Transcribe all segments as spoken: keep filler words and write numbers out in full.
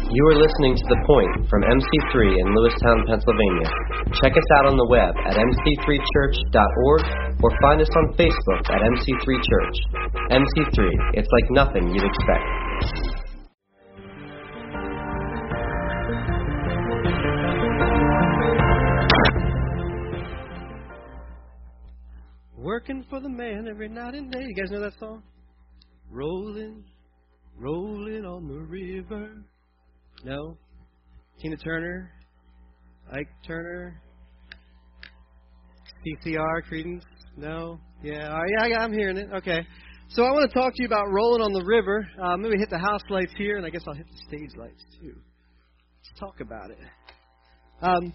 You are listening to The Point from M C three in Lewistown, Pennsylvania. Check us out on the web at m c three church dot org or find us on Facebook at M C three Church. M C three, it's like nothing you'd expect. Working for the man every night and day. You guys know that song? Rolling, rolling on the river. No? Tina Turner? Ike Turner? C C R, Creedence? No? Yeah, all right, yeah, I'm hearing it. Okay. So I want to talk to you about rolling on the river. Uh, maybe hit the house lights here, and I guess I'll hit the stage lights too. Let's talk about it. Um,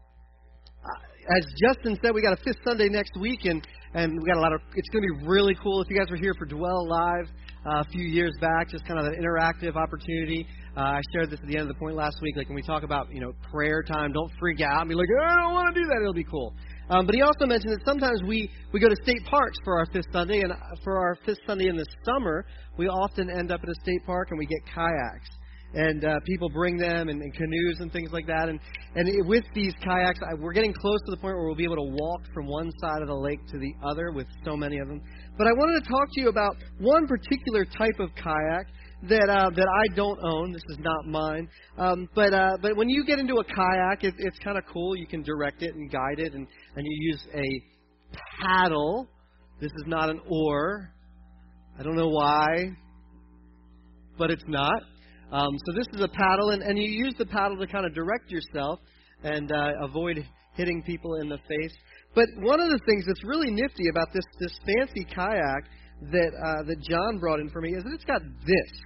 as Justin said, we got a Fifth Sunday next week, and And we got a lot of, it's going to be really cool. If you guys were here for Dwell Live uh, a few years back, just kind of an interactive opportunity. Uh, I shared this at the end of the point last week. Like when we talk about, you know, prayer time, don't freak out and be like, oh, I don't want to do that. It'll be cool. Um, but he also mentioned that sometimes we, we go to state parks for our Fifth Sunday. And for our Fifth Sunday in the summer, we often end up at a state park and we get kayaks. And uh, people bring them and, and canoes and things like that. And and it, with these kayaks, I, we're getting close to the point where we'll be able to walk from one side of the lake to the other with so many of them. But I wanted to talk to you about one particular type of kayak that uh, that I don't own. This is not mine. Um, but uh, but when you get into a kayak, it, it's kind of cool. You can direct it and guide it, and, and you use a paddle. This is not an oar. I don't know why, but it's not. Um, so this is a paddle, and, and you use the paddle to kind of direct yourself and uh, avoid hitting people in the face. But one of the things that's really nifty about this this fancy kayak that uh, that John brought in for me is that it's got this,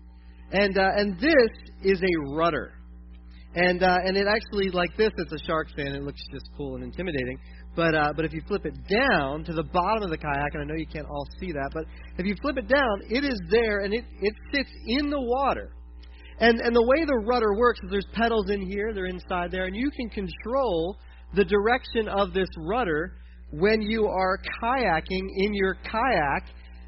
and uh, and this is a rudder, and uh, and it actually, like this, it's a shark fin. It looks just cool and intimidating. But uh, but if you flip it down to the bottom of the kayak, and I know you can't all see that, but if you flip it down, it is there, and it, it sits in the water. And and the way the rudder works is there's pedals in here, they're inside there, and you can control the direction of this rudder when you are kayaking in your kayak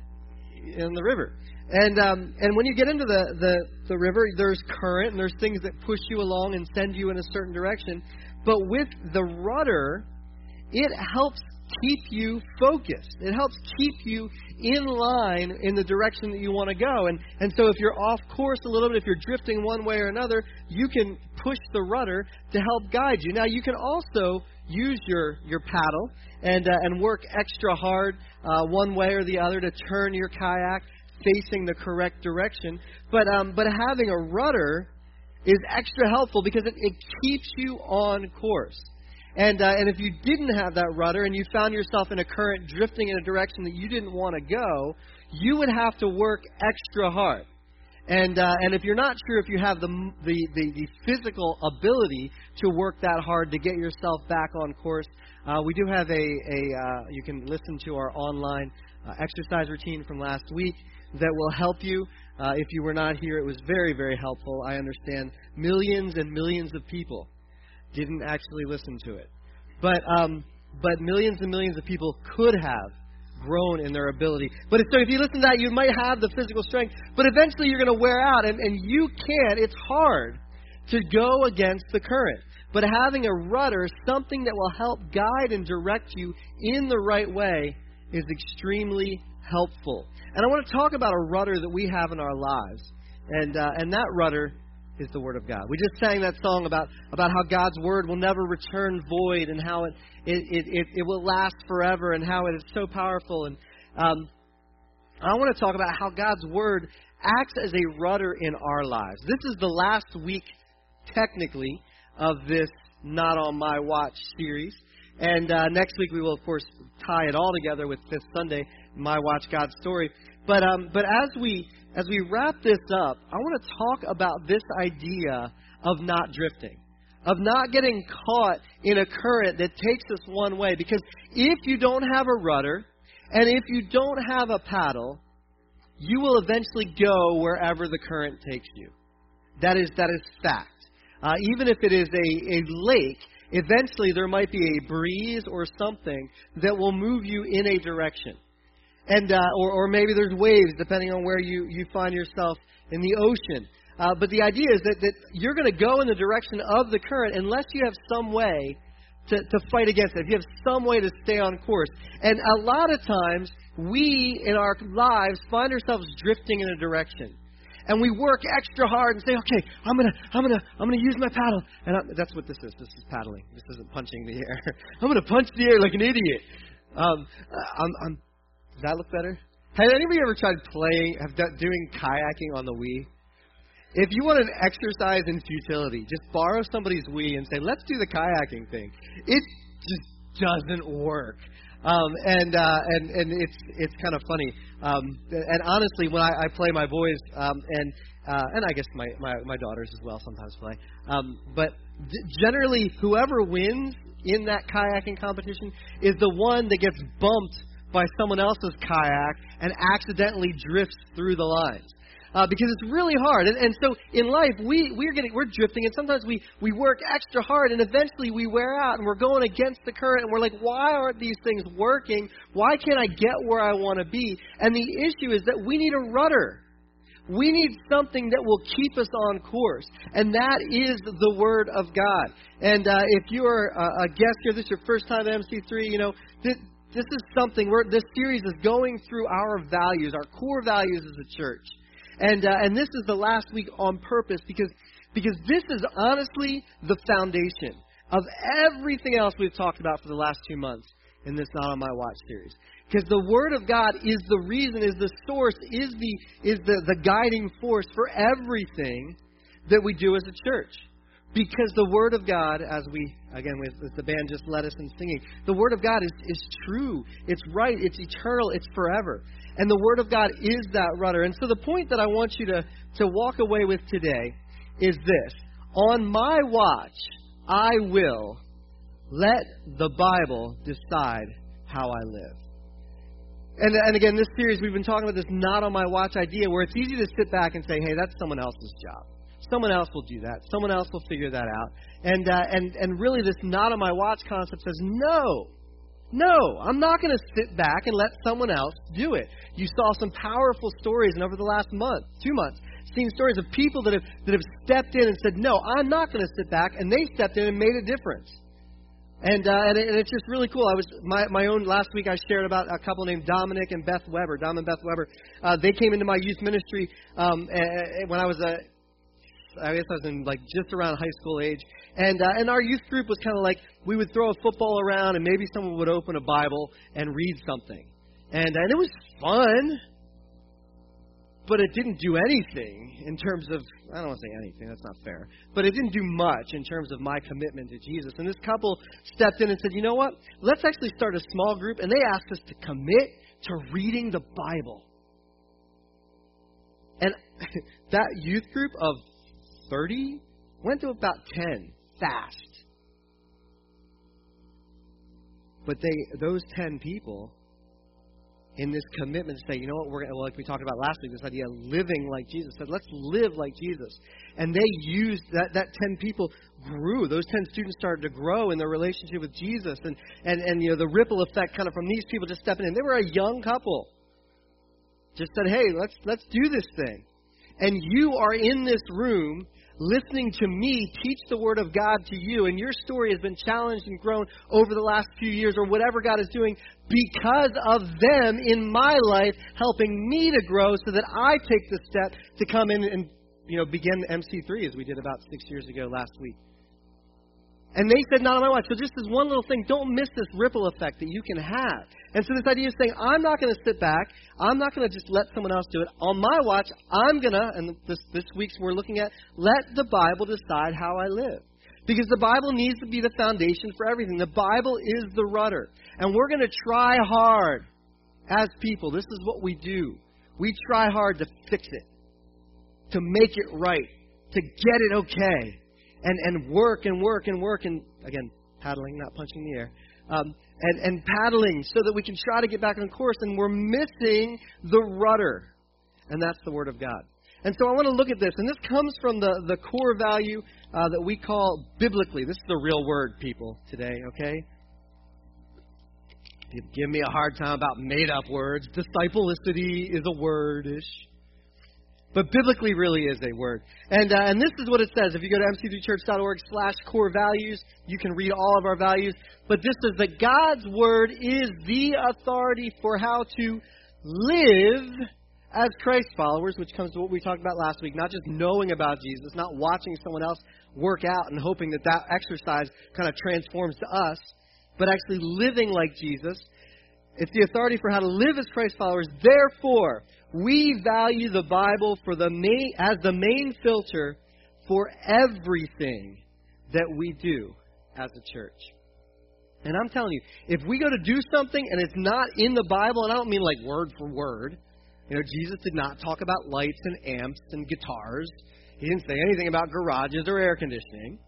in the river. And um, and when you get into the, the, the river, there's current, and there's things that push you along and send you in a certain direction. But with the rudder, it helps keep you focused. It helps keep you in line in the direction that you want to go. And and so if you're off course a little bit, if you're drifting one way or another, you can push the rudder to help guide you. Now, you can also use your, your paddle and uh, and work extra hard uh, one way or the other to turn your kayak facing the correct direction. But um, but having a rudder is extra helpful because it, it keeps you on course. And uh, and if you didn't have that rudder and you found yourself in a current drifting in a direction that you didn't want to go, you would have to work extra hard. And uh, and if you're not sure if you have the, the the the physical ability to work that hard to get yourself back on course, uh, we do have a a uh, you can listen to our online uh, exercise routine from last week that will help you. Uh, if you were not here, it was very very helpful. I understand millions and millions of people didn't actually listen to it. But um, but millions and millions of people could have grown in their ability. But if, so if you listen to that, you might have the physical strength, but eventually you're going to wear out, and, and you can't. It's hard to go against the current. But having a rudder, something that will help guide and direct you in the right way, is extremely helpful. And I want to talk about a rudder that we have in our lives. And uh, and that rudder is the Word of God. We just sang that song about, about how God's Word will never return void, and how it it, it, it, it will last forever, and how it is so powerful. And um, I want to talk about how God's Word acts as a rudder in our lives. This is the last week, technically, of this Not On My Watch series. And uh, next week we will, of course, tie it all together with Fifth Sunday, My Watch, God's Story. But um, but as we as we wrap this up, I want to talk about this idea of not drifting, of not getting caught in a current that takes us one way. Because if you don't have a rudder, and if you don't have a paddle, you will eventually go wherever the current takes you. That is that is fact. Uh, even if it is a, a lake, eventually there might be a breeze or something that will move you in a direction. And uh, or, or maybe there's waves, depending on where you, you find yourself in the ocean. Uh, but the idea is that, that you're going to go in the direction of the current unless you have some way to, to fight against it. If you have some way to stay on course. And a lot of times, we, in our lives, find ourselves drifting in a direction. And we work extra hard and say, okay, I'm gonna, I'm gonna, I'm gonna use my paddle. And I, that's what this is. This is paddling. This isn't punching the air. I'm gonna punch the air like an idiot. Um, I'm, I'm, does that look better? Has anybody ever tried playing, have done, doing kayaking on the Wii? If you want an exercise in futility, just borrow somebody's Wii and say, let's do the kayaking thing. It just doesn't work. Um, and uh, and and it's it's kind of funny. Um, and honestly, when I, I play my boys, um, and uh, and I guess my, my, my daughters as well sometimes play. Um, but generally, whoever wins in that kayaking competition is the one that gets bumped by someone else's kayak and accidentally drifts through the lines. Uh, because it's really hard. And, and so in life, we, we're getting, we're drifting, and sometimes we, we work extra hard, and eventually we wear out, and we're going against the current, and we're like, why aren't these things working? Why can't I get where I want to be? And the issue is that we need a rudder. We need something that will keep us on course, and that is the Word of God. And uh, if you're a, a guest here, this is your first time at M C three, you know, this, this is something, where this series is going through our values, our core values as a church. And uh, and this is the last week on purpose because because this is honestly the foundation of everything else we've talked about for the last two months in this Not on My Watch series. Because the Word of God is the reason, is the source, is the is the, the guiding force for everything that we do as a church. Because the Word of God, as we, again, with the band just led us in singing, the Word of God is, is true, it's right, it's eternal, it's forever. And the Word of God is that rudder. And so the point that I want you to, to walk away with today is this. On my watch, I will let the Bible decide how I live. And, and again, this series, we've been talking about this not on my watch idea, where it's easy to sit back and say, hey, that's someone else's job. Someone else will do that. Someone else will figure that out. And uh, and and really this not on my watch concept says, no, no, I'm not going to sit back and let someone else do it. You saw some powerful stories, and over the last month, two months, seen stories of people that have that have stepped in and said, no, I'm not going to sit back, and they stepped in and made a difference. And uh, and, it, and it's just really cool. I was my my own last week. I shared about a couple named Dominic and Beth Weber. Dom and Beth Weber. Uh, they came into my youth ministry um, when I was a. I guess I was in like just around high school age, and uh, and our youth group was kind of like we would throw a football around, and maybe someone would open a Bible and read something, and and it was fun, but it didn't do anything in terms of, I don't want to say anything, that's not fair, but it didn't do much in terms of my commitment to Jesus. And this couple stepped in and said, you know what? Let's actually start a small group, and they asked us to commit to reading the Bible. And that youth group of thirty went to about ten fast. But they, those ten people, in this commitment to say, you know what, we're well, like we talked about last week, this idea of living like Jesus, said, let's live like Jesus. And they used that, that ten people grew. Those ten students started to grow in their relationship with Jesus. And, and, and you know, the ripple effect kind of from these people just stepping in. They were a young couple. Just said, hey, let's let's do this thing. And you are in this room listening to me teach the Word of God to you, and your story has been challenged and grown over the last few years or whatever God is doing because of them in my life helping me to grow so that I take the step to come in and, you know, begin M C three as we did about six years ago last week. And they said, not on my watch. So just this one little thing, don't miss this ripple effect that you can have. And so this idea of saying, I'm not going to sit back. I'm not going to just let someone else do it. On my watch, I'm going to, and this, this week's we're looking at, let the Bible decide how I live. Because the Bible needs to be the foundation for everything. The Bible is the rudder. And we're going to try hard as people. This is what we do. We try hard to fix it, to make it right, to get it okay. And and work and work and work and, again, paddling, not punching the air, um, and, and paddling so that we can try to get back on course, and we're missing the rudder, and that's the Word of God. And so I want to look at this, and this comes from the, the core value uh, that we call biblically. This is the real word, people, today, okay? You give me a hard time about made-up words. Disciplicity is a word-ish. But biblically really is a word. And uh, and this is what it says. If you go to m c three church dot org slash core values, you can read all of our values. But this says that God's word is the authority for how to live as Christ followers, which comes to what we talked about last week. Not just knowing about Jesus, not watching someone else work out and hoping that that exercise kind of transforms to us, but actually living like Jesus. It's the authority for how to live as Christ followers. Therefore, we value the Bible for the main, as the main filter for everything that we do as a church. And I'm telling you, if we go to do something and it's not in the Bible, and I don't mean like word for word. You know, Jesus did not talk about lights and amps and guitars. He didn't say anything about garages or air conditioning.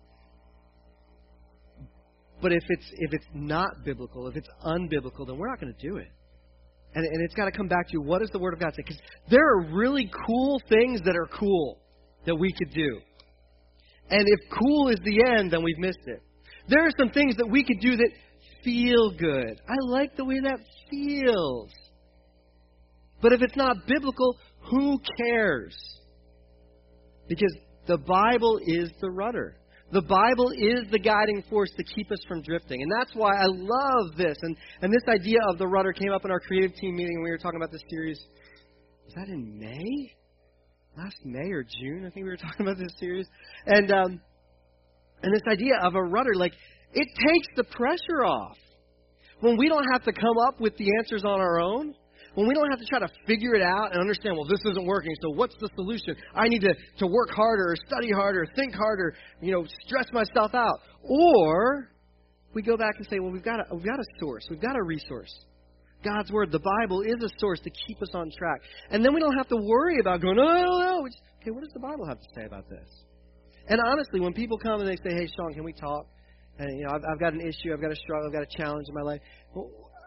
But if it's if it's not biblical, if it's unbiblical, then we're not going to do it. And, and it's got to come back to what does the Word of God say? Because there are really cool things that are cool that we could do. And if cool is the end, then we've missed it. There are some things that we could do that feel good. I like the way that feels. But if it's not biblical, who cares? Because the Bible is the rudder. The Bible is the guiding force to keep us from drifting. And that's why I love this. And, and this idea of the rudder came up in our creative team meeting when we were talking about this series. Was that in May? Last May or June, I think we were talking about this series. And um, and this idea of a rudder, like, it takes the pressure off. When we don't have to come up with the answers on our own, when we don't have to try to figure it out and understand, well, this isn't working, so what's the solution? I need to, to work harder, or study harder, think harder, you know, stress myself out. Or we go back and say, well, we've got a, we've got a source. We've got a resource. God's Word, the Bible, is a source to keep us on track. And then we don't have to worry about going, oh, no, no. Just, okay, what does the Bible have to say about this? And honestly, when people come and they say, hey, Sean, can we talk? And, you know, I've, I've got an issue, I've got a struggle, I've got a challenge in my life. Well,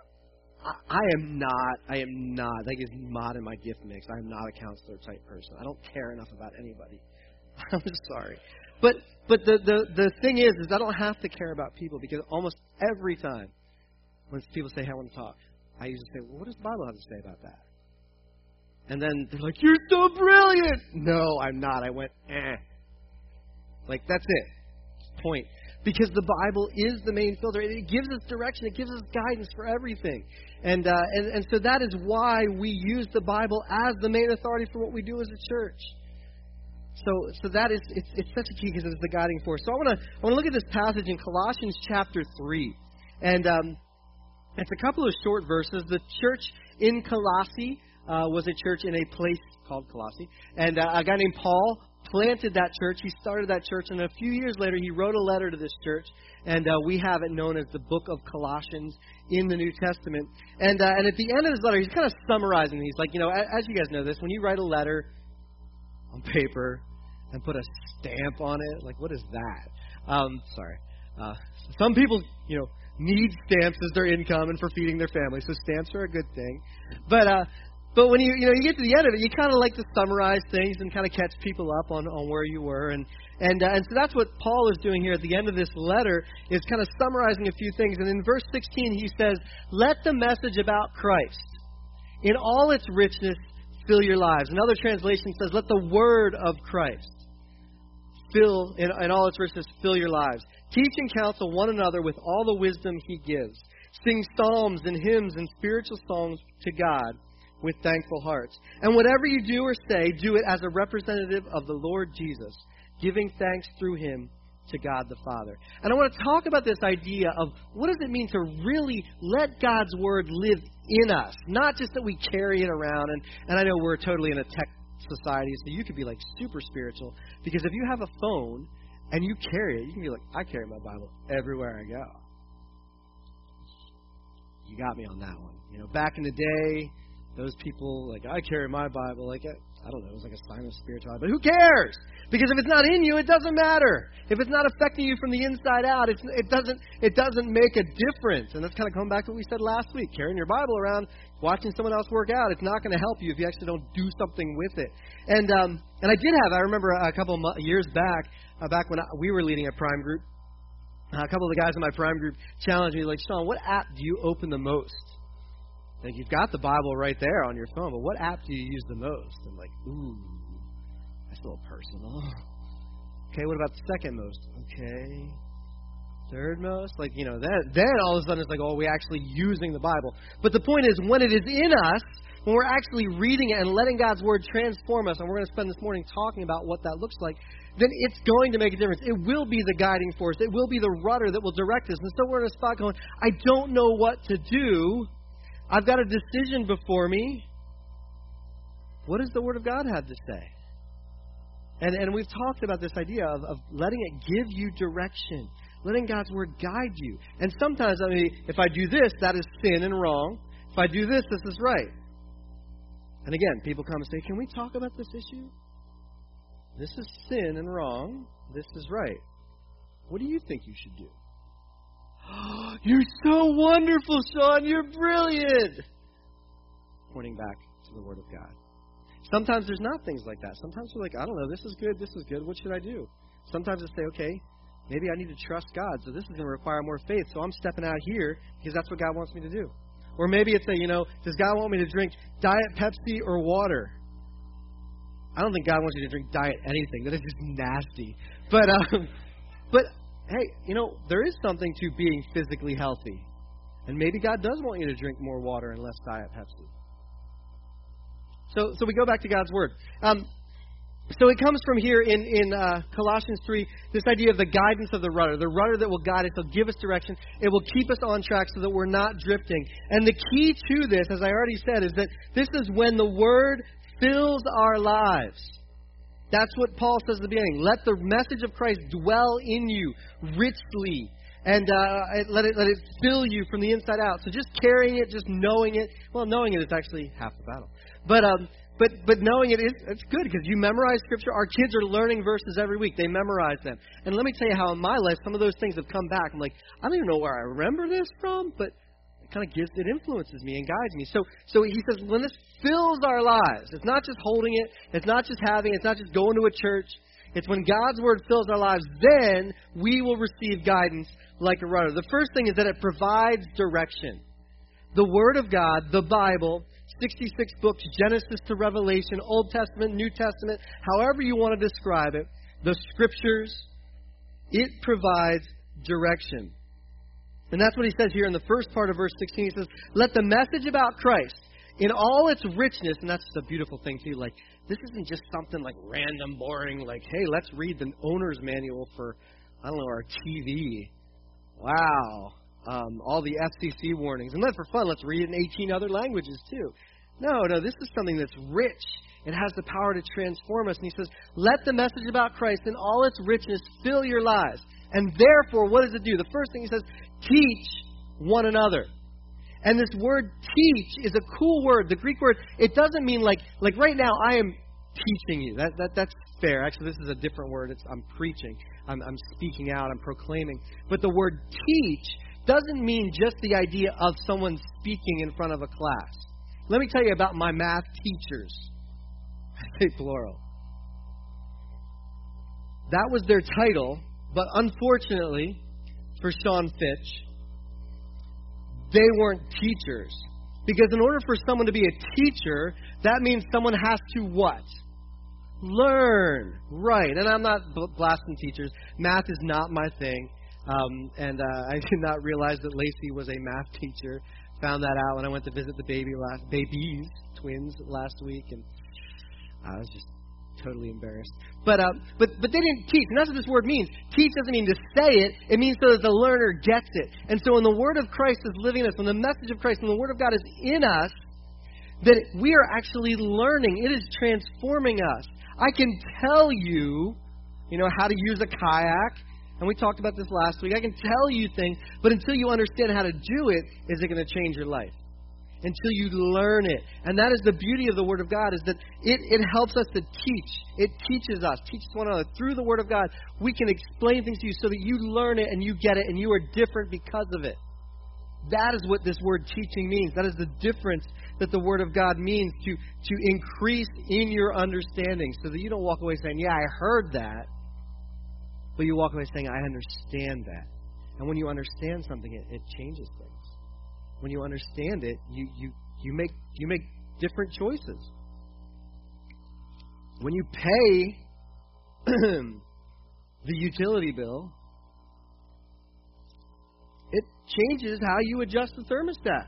I am not, I am not, that is not in my gift mix. I am not a counselor type person. I don't care enough about anybody. I'm sorry. But but the, the, the thing is, is I don't have to care about people because almost every time when people say, hey, I want to talk, I usually say, well, what does the Bible have to say about that? And then they're like, you're so brilliant. No, I'm not. I went, eh. Like, that's it. Point. Because the Bible is the main filter. It gives us direction. It gives us guidance for everything. And, uh, and and so that is why we use the Bible as the main authority for what we do as a church. So so that is, it's, it's such a key because it's the guiding force. So I want to I want to look at this passage in Colossians chapter three. And um, it's a couple of short verses. The church in Colossae uh, was a church in a place called Colossae. And uh, a guy named Paul planted that church. He started that church, and a few years later, he wrote a letter to this church, and uh, we have it known as the Book of Colossians in the New Testament. And uh, and at the end of his letter, he's kind of summarizing these. Like, you know, as you guys know this, when you write a letter on paper and put a stamp on it, like, what is that? Um, sorry. Uh, some people, you know, need stamps as their income and for feeding their family, so stamps are a good thing. But uh, But when you you know you get to the end of it, you kind of like to summarize things and kind of catch people up on, on where you were, and and uh, and so that's what Paul is doing here at the end of this letter, is kind of summarizing a few things. And in verse sixteen, he says, "Let the message about Christ, in all its richness, fill your lives." Another translation says, "Let the word of Christ fill in, in all its richness, fill your lives. Teach and counsel one another with all the wisdom He gives. Sing psalms and hymns and spiritual songs to God with thankful hearts. And whatever you do or say, do it as a representative of the Lord Jesus, giving thanks through Him to God the Father." And I want to talk about this idea of what does it mean to really let God's Word live in us, not just that we carry it around. And, and I know we're totally in a tech society, so you could be like super spiritual, because if you have a phone and you carry it, you can be like, I carry my Bible everywhere I go. You got me on that one. You know, back in the day, those people, like, I carry my Bible, like, I don't know, it was like a sign of spirituality. But who cares? Because if it's not in you, it doesn't matter. If it's not affecting you from the inside out, it's, it doesn't it doesn't make a difference. And that's kind of coming back to what we said last week. Carrying your Bible around, watching someone else work out, it's not going to help you if you actually don't do something with it. And um, and I did have, I remember a couple of years back, uh, back when I, we were leading a prime group, uh, a couple of the guys in my prime group challenged me, like, Sean, what app do you open the most? Like, you've got the Bible right there on your phone, but what app do you use the most? I'm like, ooh. That's a little personal. Okay, what about the second most? Okay. Third most? Like, you know, then, then all of a sudden it's like, oh, we're actually using the Bible. But the point is, when it is in us, when we're actually reading it and letting God's Word transform us, and we're going to spend this morning talking about what that looks like, then it's going to make a difference. It will be the guiding force. It will be the rudder that will direct us. And so we're in a spot going, I don't know what to do. I've got a decision before me. What does the Word of God have to say? And and we've talked about this idea of, of letting it give you direction, letting God's Word guide you. And sometimes, I mean, if I do this, that is sin and wrong. If I do this, this is right. And again, people come and say, can we talk about this issue? This is sin and wrong. This is right. What do you think you should do? You're so wonderful, Sean. You're brilliant. Pointing back to the Word of God. Sometimes there's not things like that. Sometimes we're like, I don't know, this is good, this is good. What should I do? Sometimes I say, okay, maybe I need to trust God. So this is going to require more faith. So I'm stepping out here because that's what God wants me to do. Or maybe it's a, you know, does God want me to drink Diet Pepsi or water? I don't think God wants you to drink Diet anything. That is just nasty. But, um, but hey, you know, there is something to being physically healthy. And maybe God does want you to drink more water and less Diet Pepsi. So, so we go back to God's Word. Um, so it comes from here in, in uh, Colossians three, this idea of the guidance of the rudder, the rudder that will guide us, will give us direction. It will keep us on track so that we're not drifting. And the key to this, as I already said, is that this is when the Word fills our lives. That's what Paul says at the beginning. Let the message of Christ dwell in you richly. And uh, let it let it fill you from the inside out. So just carrying it, just knowing it. Well, knowing it is actually half the battle. But um, but but knowing it is it's good because you memorize Scripture. Our kids are learning verses every week. They memorize them. And let me tell you how in my life some of those things have come back. I'm like, I don't even know where I remember this from, but it kind of gives it influences me and guides me. So so he says when this fills our lives, it's not just holding it, it's not just having, it's not just going to a church. It's when God's Word fills our lives, then we will receive guidance like a rudder. The first thing is that it provides direction. The Word of God, the Bible, sixty-six books, Genesis to Revelation, Old Testament, New Testament, however you want to describe it, the Scriptures, it provides direction. And that's what he says here in the first part of verse sixteen. He says, let the message about Christ, in all its richness, and that's just a beautiful thing too, like, this isn't just something like random, boring, like, hey, let's read the owner's manual for, I don't know, our T V. Wow. Um, all the F C C warnings. And let for fun, let's read it in eighteen other languages too. No, no, this is something that's rich. It has the power to transform us. And he says, let the message about Christ in all its richness fill your lives. And therefore, what does it do? The first thing he says, teach one another. And this word teach is a cool word. The Greek word, it doesn't mean like, like right now I am teaching you. That, that That's fair. Actually, this is a different word. It's, I'm preaching. I'm, I'm speaking out. I'm proclaiming. But the word teach doesn't mean just the idea of someone speaking in front of a class. Let me tell you about my math teachers. I say plural. That was their title, but unfortunately for Sean Fitch, they weren't teachers. Because in order for someone to be a teacher, that means someone has to what? Learn. Right. And I'm not blasting teachers. Math is not my thing. Um, and uh, I did not realize that Lacey was a math teacher. Found that out when I went to visit the baby last, babies, twins, last week. And I was just totally embarrassed. But, uh, but, but they didn't teach. And that's what this word means. Teach doesn't mean to say it. It means so that the learner gets it. And so when the Word of Christ is living in us, when the message of Christ and the Word of God is in us, that we are actually learning. It is transforming us. I can tell you, you know, how to use a kayak. And we talked about this last week. I can tell you things, but until you understand how to do it, is it going to change your life? Until you learn it. And that is the beauty of the Word of God, is that it, it helps us to teach. It teaches us, teaches one another. Through the Word of God, we can explain things to you so that you learn it and you get it and you are different because of it. That is what this word teaching means. That is the difference that the Word of God means, to, to increase in your understanding so that you don't walk away saying, yeah, I heard that. But you walk away saying, I understand that. And when you understand something, it, it changes things. When you understand it, you, you, you make you make different choices. When you pay the utility bill, it changes how you adjust the thermostat.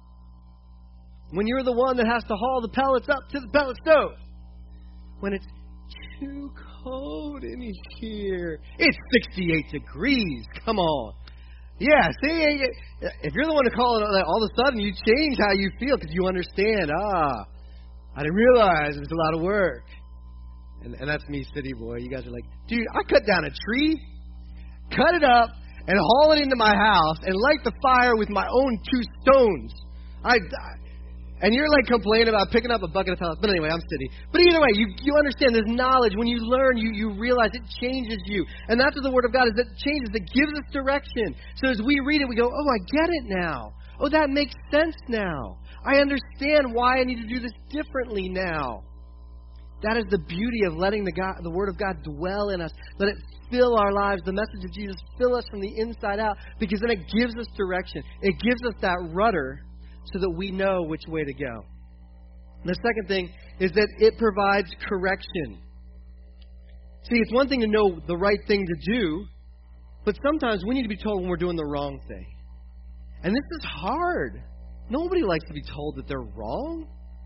When you're the one that has to haul the pellets up to the pellet stove. When it's too cold in here. It's sixty-eight degrees. Come on. Yeah, see, if you're the one to call it, all of a sudden you change how you feel because you understand, ah, I didn't realize it was a lot of work. And, and that's me, city boy. You guys are like, dude, I cut down a tree, cut it up, and haul it into my house and light the fire with my own two stones. I, and you're like complaining about picking up a bucket of pellets. But anyway, I'm city. But either way, you, you understand there's knowledge. When you learn, you, you realize it changes you. And that's what the Word of God is. It changes. It gives us direction. So as we read it, we go, oh, I get it now. Oh, that makes sense now. I understand why I need to do this differently now. That is the beauty of letting the God, the Word of God dwell in us. Let it fill our lives. The message of Jesus fill us from the inside out, because then it gives us direction. It gives us that rudder so that we know which way to go. And the second thing is that it provides correction. See, it's one thing to know the right thing to do, but sometimes we need to be told when we're doing the wrong thing. And this is hard. Nobody likes to be told that they're wrong.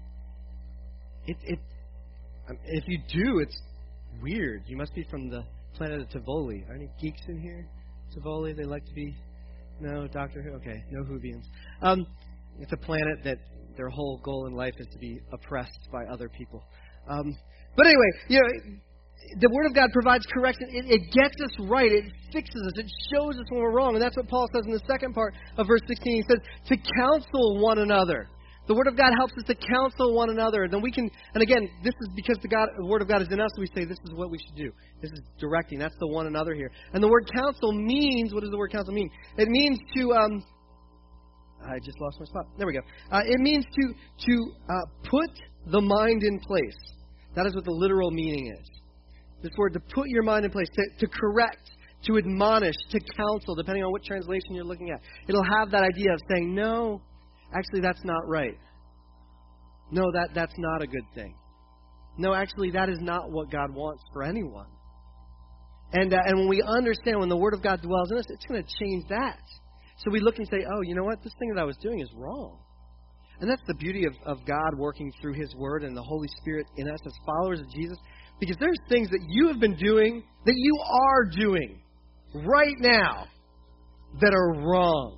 It, it, if you do, it's weird. You must be from the planet of Tivoli. Are any geeks in here? Tivoli, they like to be... No, Doctor Who? Okay, no Whovians. Um, it's a planet that their whole goal in life is to be oppressed by other people. Um, but anyway, you know, the Word of God provides correction. It, it gets us right. It fixes us. It shows us when we're wrong. And that's what Paul says in the second part of verse sixteen. He says, to counsel one another. The Word of God helps us to counsel one another. And then we can, and again, this is because the, God, the Word of God is in us, we say this is what we should do. This is directing. That's the one another here. And the word counsel means, what does the word counsel mean? It means to, um, I just lost my spot. There we go. Uh, it means to, to uh, put the mind in place. That is what the literal meaning is. This word, to put your mind in place, to, to correct, to admonish, to counsel, depending on what translation you're looking at. It'll have that idea of saying, no, actually, that's not right. No, that, that's not a good thing. No, actually, that is not what God wants for anyone. And uh, and when we understand, when the Word of God dwells in us, it's going to change that. So we look and say, oh, you know what? This thing that I was doing is wrong. And that's the beauty of, of God working through His Word and the Holy Spirit in us as followers of Jesus. Because there's things that you have been doing, that you are doing right now, that are wrong.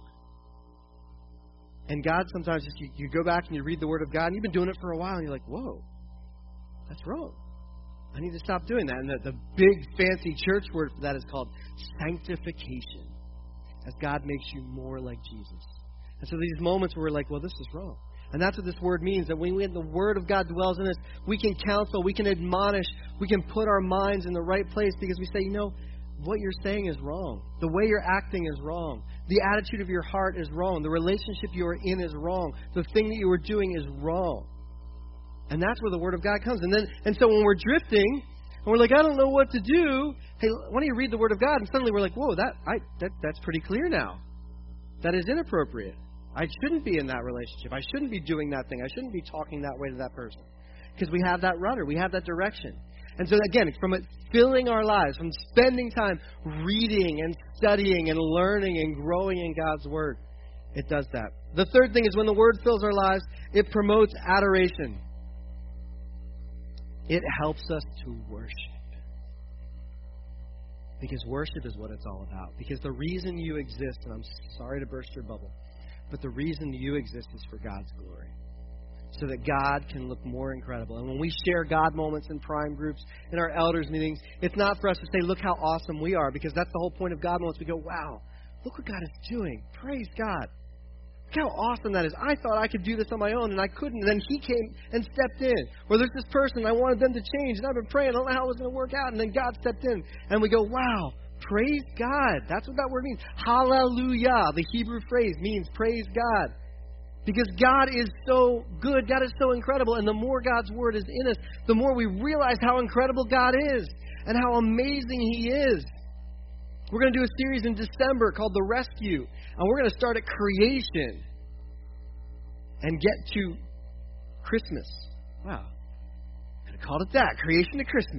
And God sometimes, just you, you go back and you read the Word of God, and you've been doing it for a while, and you're like, whoa, that's wrong. I need to stop doing that. And the, the big, fancy church word for that is called sanctification, as God makes you more like Jesus. And so these moments where we're like, well, this is wrong. And that's what this word means, that when we, the Word of God dwells in us, we can counsel, we can admonish, we can put our minds in the right place, because we say, you know, what you're saying is wrong. The way you're acting is wrong. The attitude of your heart is wrong. The relationship you are in is wrong. The thing that you are doing is wrong. And that's where the Word of God comes. And then, and so when we're drifting, and we're like, I don't know what to do, hey, why don't you read the Word of God? And suddenly we're like, whoa, that, I, that that's pretty clear now. That is inappropriate. I shouldn't be in that relationship. I shouldn't be doing that thing. I shouldn't be talking that way to that person. Because we have that rudder. We have that direction. And so again, from it filling our lives, from spending time reading and studying and learning and growing in God's Word, it does that. The third thing is when the Word fills our lives, it promotes adoration. It helps us to worship. Because worship is what it's all about. Because the reason you exist, and I'm sorry to burst your bubble, but the reason you exist is for God's glory. So that God can look more incredible. And when we share God moments in prime groups, in our elders meetings, it's not for us to say, look how awesome we are, because that's the whole point of God moments. We go, wow, look what God is doing. Praise God. Look how awesome that is. I thought I could do this on my own, and I couldn't. And then He came and stepped in. Or there's this person, I wanted them to change, and I've been praying, I don't know how it was going to work out. And then God stepped in. And we go, wow, praise God. That's what that word means. Hallelujah. The Hebrew phrase means praise God. Because God is so good. God is so incredible. And the more God's Word is in us, the more we realize how incredible God is and how amazing He is. We're going to do a series in December called The Rescue. And we're going to start at creation and get to Christmas. Wow. I could have called it that. Creation to Christmas.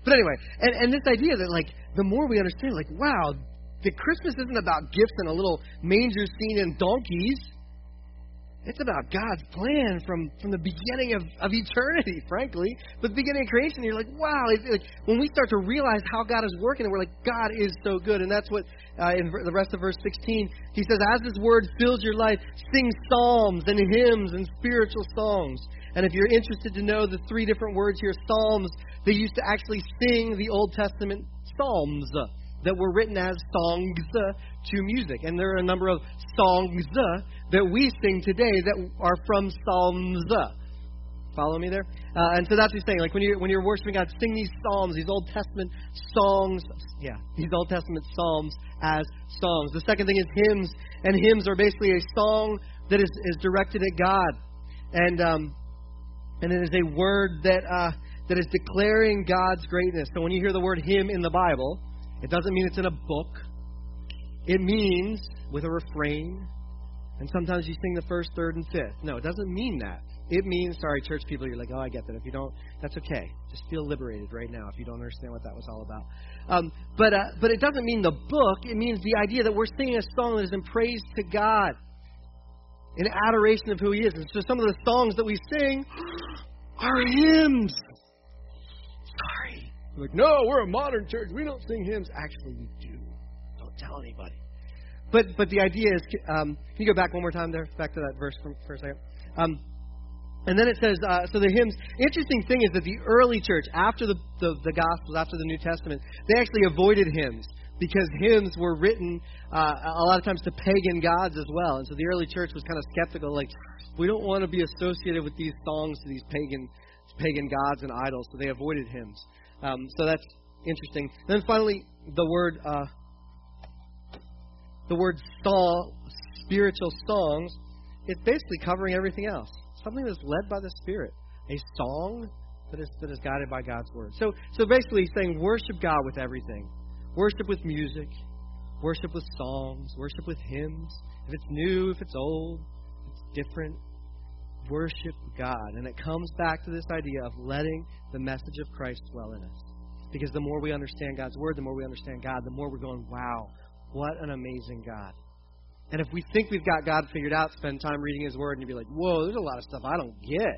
But anyway, and, and this idea that, like, the more we understand, like, wow, that Christmas isn't about gifts and a little manger scene and donkeys. It's about God's plan from, from the beginning of, of eternity, frankly. But the beginning of creation, you're like, wow. It's like, when we start to realize how God is working, and we're like, God is so good. And that's what, uh, in the rest of verse sixteen, he says, as His word fills your life, sing psalms and hymns and spiritual songs. And if you're interested to know the three different words here, psalms, they used to actually sing the Old Testament psalms that were written as songs to music. And there are a number of songs that we sing today that are from Psalms. Follow me there? Uh, and so that's what he's saying. Like when you're, when you're worshiping God, sing these psalms, these Old Testament songs. Yeah, these Old Testament psalms as songs. The second thing is hymns. And hymns are basically a song that is, is directed at God. And um, and it is a word that uh, that is declaring God's greatness. So when you hear the word hymn in the Bible, it doesn't mean it's in a book. It means with a refrain. And sometimes you sing the first, third, and fifth. No, it doesn't mean that. It means, sorry, church people, you're like, oh, I get that. If you don't, that's okay. Just feel liberated right now if you don't understand what that was all about. Um, but uh, but it doesn't mean the book. It means the idea that we're singing a song that is in praise to God, in adoration of who He is. And so some of the songs that we sing are hymns. Sorry. You're like, no, we're a modern church. We don't sing hymns. Actually, we do. Don't tell anybody. But but the idea is, um, can you go back one more time there? Back to that verse for, for a second. Um, and then it says, uh, so the hymns, interesting thing is that the early church, after the, the, the Gospels, after the New Testament, they actually avoided hymns because hymns were written uh, a lot of times to pagan gods as well. And so the early church was kind of skeptical, like, we don't want to be associated with these songs to these pagan pagan gods and idols, so they avoided hymns. Um, so that's interesting. And then finally, the word... Uh, The word song, spiritual songs, it's basically covering everything else. Something that's led by the Spirit. A song that is that is guided by God's Word. So so basically he's saying worship God with everything. Worship with music. Worship with songs. Worship with hymns. If it's new, if it's old, if it's different. Worship God. And it comes back to this idea of letting the message of Christ dwell in us. Because the more we understand God's Word, the more we understand God, the more we're going, wow, what an amazing God. And if we think we've got God figured out, spend time reading His Word, and you'll be like, whoa, there's a lot of stuff I don't get.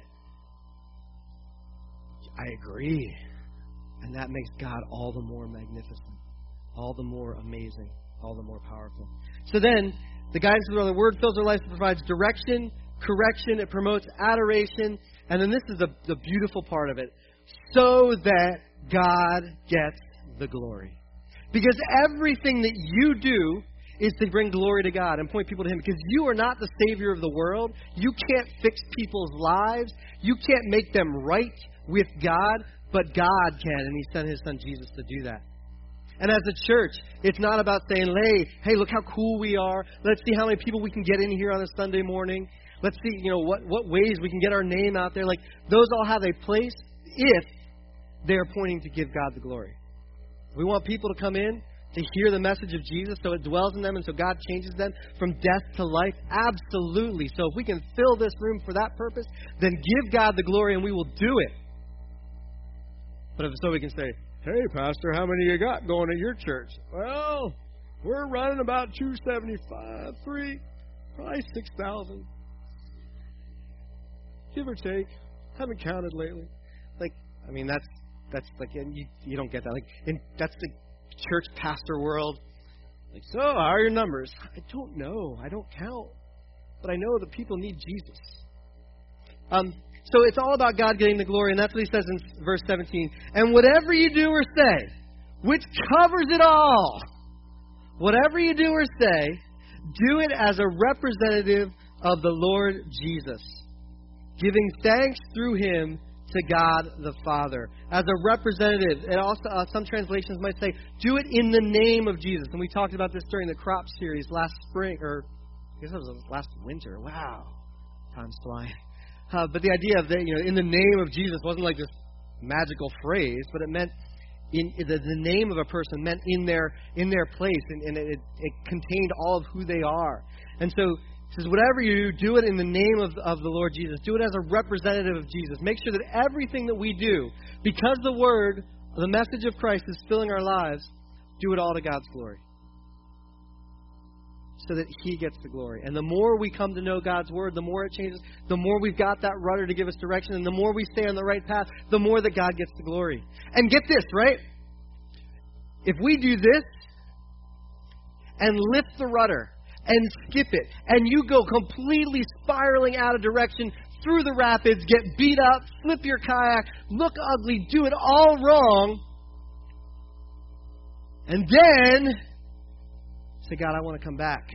I agree. And that makes God all the more magnificent, all the more amazing, all the more powerful. So then, the guidance of the Word fills our lives, it provides direction, correction, it promotes adoration, and then this is the, the beautiful part of it, so that God gets the glory. Because everything that you do is to bring glory to God and point people to Him. Because you are not the Savior of the world. You can't fix people's lives. You can't make them right with God. But God can, and He sent His Son Jesus to do that. And as a church, it's not about saying, hey, hey, look how cool we are. Let's see how many people we can get in here on a Sunday morning. Let's see, you know, what, what ways we can get our name out there. Like, those all have a place if they're pointing to give God the glory. We want people to come in to hear the message of Jesus so it dwells in them and so God changes them from death to life. Absolutely. So if we can fill this room for that purpose, then give God the glory and we will do it. But if so, we can say, hey, Pastor, how many you got going at your church? Well, we're running about two seventy-five, three, probably six thousand. Give or take. Haven't counted lately. Like, I mean, that's That's like, and you, you don't get that. Like, and that's the church pastor world. Like, so, how are your numbers? I don't know. I don't count. But I know that people need Jesus. Um, so it's all about God getting the glory, and that's what he says in verse seventeen. And whatever you do or say, which covers it all, whatever you do or say, do it as a representative of the Lord Jesus, giving thanks through Him to God the Father. As a representative, and also uh, some translations might say, do it in the name of Jesus. And we talked about this during the crop series last spring, or I guess it was last winter. Wow, time's flying. Uh, but the idea of that, you know, in the name of Jesus wasn't like this magical phrase, but it meant in the, the name of a person meant in their in their place, and, and it, it contained all of who they are. And so it says, whatever you do, do it in the name of, of the Lord Jesus. Do it as a representative of Jesus. Make sure that everything that we do, because the Word the message of Christ is filling our lives, do it all to God's glory. So that He gets the glory. And the more we come to know God's Word, the more it changes, the more we've got that rudder to give us direction, and the more we stay on the right path, the more that God gets the glory. And get this, right? If we do this and lift the rudder and skip it, and you go completely spiraling out of direction through the rapids, get beat up, flip your kayak, look ugly, do it all wrong, and then say, God, I want to come back.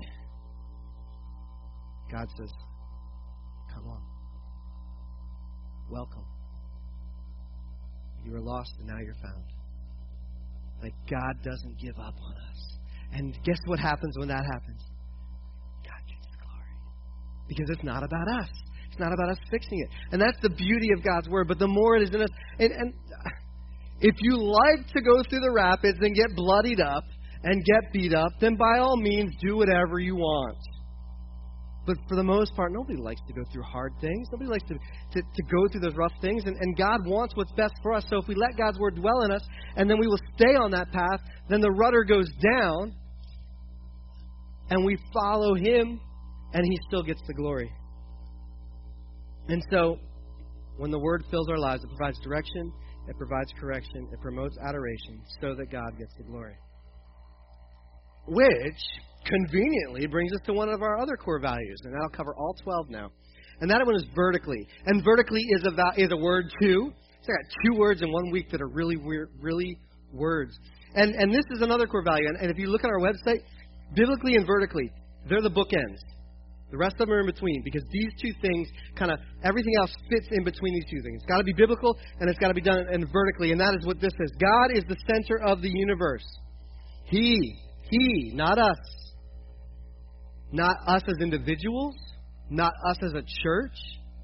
God says, come on. Welcome. You were lost and now you're found. Like, God doesn't give up on us. And guess what happens when that happens? God gets the glory. Because it's not about us. It's not about us fixing it. And that's the beauty of God's Word. But the more it is in us, and, and if you like to go through the rapids and get bloodied up, and get beat up, then by all means, do whatever you want. But for the most part, nobody likes to go through hard things. Nobody likes to, to, to go through those rough things. And, and God wants what's best for us. So if we let God's Word dwell in us, and then we will stay on that path, then the rudder goes down, and we follow Him, and He still gets the glory. And so, when the Word fills our lives, it provides direction, it provides correction, it promotes adoration, so that God gets the glory. Which conveniently brings us to one of our other core values, and that'll cover all twelve now. And that one is vertically. And vertically is a va- is a word too. So I got two words in one week that are really weird, really words. And and this is another core value. And, and if you look at our website, biblically and vertically, they're the bookends. The rest of them are in between, because these two things kind of, everything else fits in between these two things. It's got to be biblical, and it's got to be done in vertically. And that is what this is. God is the center of the universe. He He, not us. Not us as individuals. Not us as a church.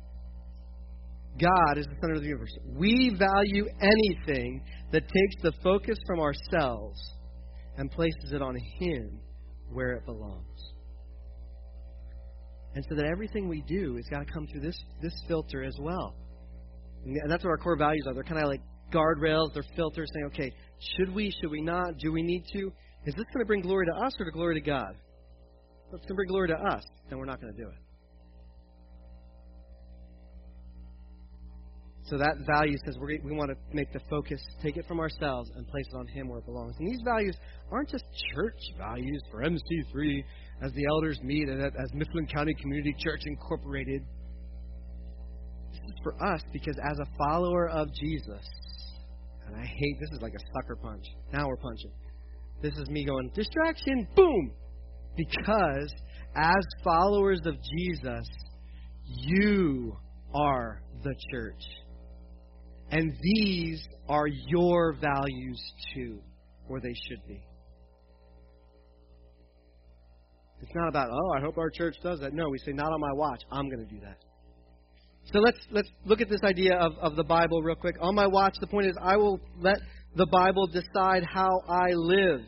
God is the center of the universe. We value anything that takes the focus from ourselves and places it on Him where it belongs. And so that everything we do has got to come through this, this filter as well. And that's what our core values are. They're kind of like guardrails. They're filters saying, okay, should we, should we not? Do we need to? Is this going to bring glory to us or to glory to God? If it's going to bring glory to us, then we're not going to do it. So that value says we we want to make the focus, take it from ourselves and place it on Him where it belongs. And these values aren't just church values for M C three as the elders meet and as Mifflin County Community Church Incorporated. This is for us because as a follower of Jesus, and I hate, this is like a sucker punch. Now we're punching. This is me going, distraction, boom! Because as followers of Jesus, you are the church. And these are your values too, or they should be. It's not about, oh, I hope our church does that. No, we say, not on my watch. I'm going to do that. So let's let's look at this idea of, of the Bible real quick. On my watch, the point is, I will let the Bible decide how I live.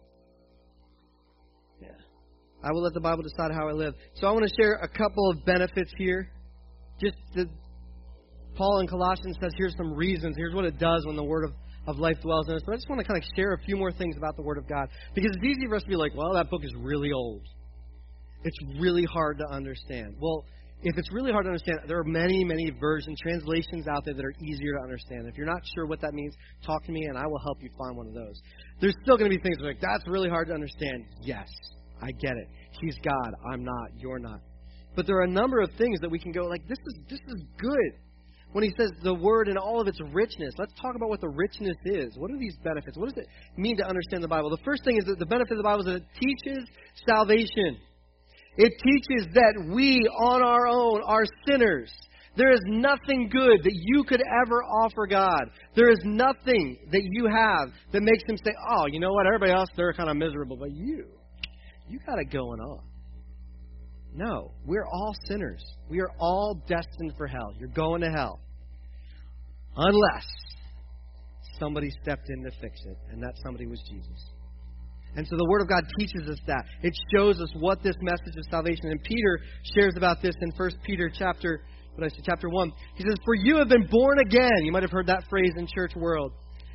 Yeah. I will let the Bible decide how I live. So I want to share a couple of benefits here. Just the, Paul in Colossians says, here's some reasons. Here's what it does when the Word of, of life dwells in us. So I just want to kind of share a few more things about the Word of God. Because it's easy for us to be like, well, that book is really old. It's really hard to understand. Well, if it's really hard to understand, there are many, many versions, translations out there that are easier to understand. If you're not sure what that means, talk to me and I will help you find one of those. There's still going to be things like, that's really hard to understand. Yes, I get it. He's God. I'm not. You're not. But there are a number of things that we can go like, this is this is good. When he says the Word in all of its richness, let's talk about what the richness is. What are these benefits? What does it mean to understand the Bible? The first thing is that the benefit of the Bible is that it teaches salvation. It teaches that we, on our own, are sinners. There is nothing good that you could ever offer God. There is nothing that you have that makes Him say, oh, you know what, everybody else, they're kind of miserable, but you, you got it going on. No, we're all sinners. We are all destined for hell. You're going to hell. Unless somebody stepped in to fix it, and that somebody was Jesus. And so the Word of God teaches us that. It shows us what this message of salvation. And Peter shares about this in First Peter chapter, what did I say, chapter one. He says, for you have been born again. You might have heard that phrase in church world.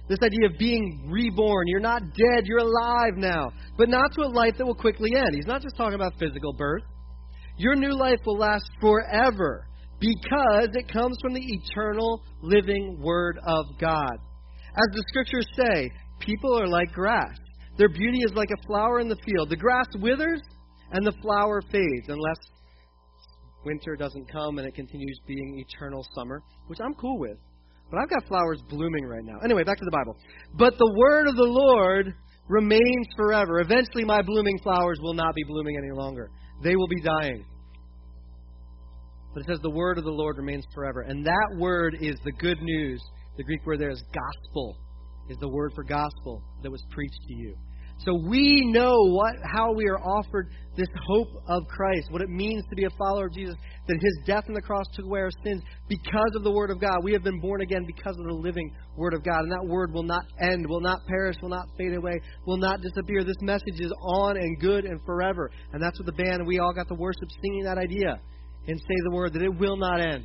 This idea of being reborn. You're not dead, you're alive now. But not to a life that will quickly end. He's not just talking about physical birth. Your new life will last forever because it comes from the eternal living Word of God. As the Scriptures say, people are like grass. Their beauty is like a flower in the field. The grass withers and the flower fades unless winter doesn't come and it continues being eternal summer, which I'm cool with. But I've got flowers blooming right now. Anyway, back to the Bible. But the word of the Lord remains forever. Eventually my blooming flowers will not be blooming any longer. They will be dying. But it says the word of the Lord remains forever. And that word is the good news. The Greek word there is gospel, is the word for gospel that was preached to you. So we know what how we are offered this hope of Christ, what it means to be a follower of Jesus, that His death on the cross took away our sins because of the Word of God. We have been born again because of the living Word of God. And that Word will not end, will not perish, will not fade away, will not disappear. This message is on and good and forever. And that's what the band, we all got to worship singing that idea and say the word, that it will not end.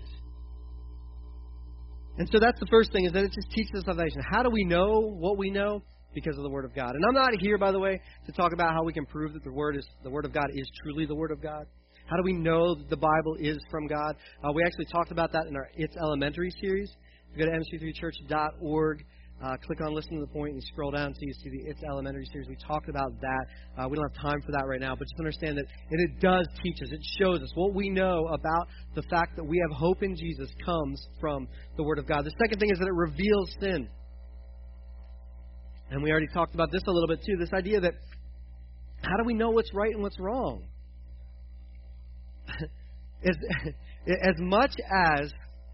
And so that's the first thing, is that it just teaches us salvation. How do we know what we know? Because of the Word of God. And I'm not here, by the way, to talk about how we can prove that the Word is the Word of God is truly the Word of God. How do we know that the Bible is from God? Uh, we actually talked about that in our It's Elementary series. You go to M C three church dot org, uh, click on Listen to the Point, and scroll down so you see the It's Elementary series. We talked about that. Uh, we don't have time for that right now, but just understand that and it does teach us. It shows us what we know about the fact that we have hope in Jesus comes from the Word of God. The second thing is that it reveals sin. And we already talked about this a little bit too, this idea that how do we know what's right and what's wrong? as, as much as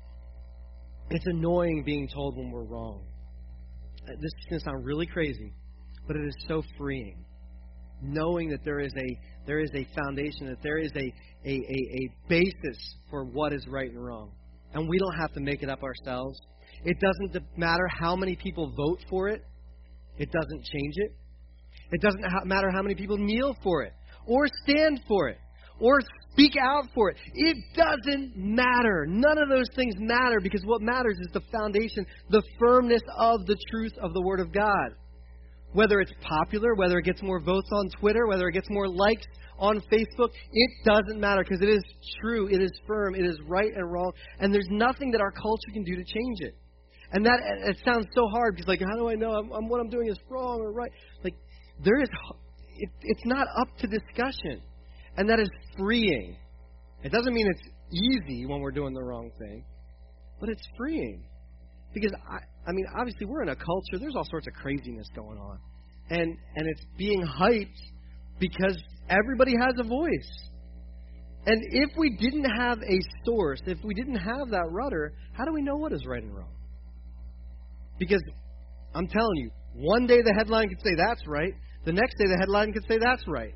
it's annoying being told when we're wrong, this is going to sound really crazy, but it is so freeing. Knowing that there is a there is a foundation, that there is a, a, a, a basis for what is right and wrong. And we don't have to make it up ourselves. It doesn't matter how many people vote for it. It doesn't change it. It doesn't ha- matter how many people kneel for it, or stand for it, or speak out for it. It doesn't matter. None of those things matter, because what matters is the foundation, the firmness of the truth of the Word of God. Whether it's popular, whether it gets more votes on Twitter, whether it gets more likes on Facebook, it doesn't matter, because it is true, it is firm, it is right and wrong, and there's nothing that our culture can do to change it. And that it sounds so hard because, like, how do I know I'm, I'm, what I'm doing is wrong or right? Like, there is, it, it's not up to discussion, and that is freeing. It doesn't mean it's easy when we're doing the wrong thing, but it's freeing because I, I mean, obviously we're in a culture. There's all sorts of craziness going on, and and it's being hyped because everybody has a voice. And if we didn't have a source, if we didn't have that rudder, how do we know what is right and wrong? Because I'm telling you, one day the headline could say that's right. The next day the headline could say that's right.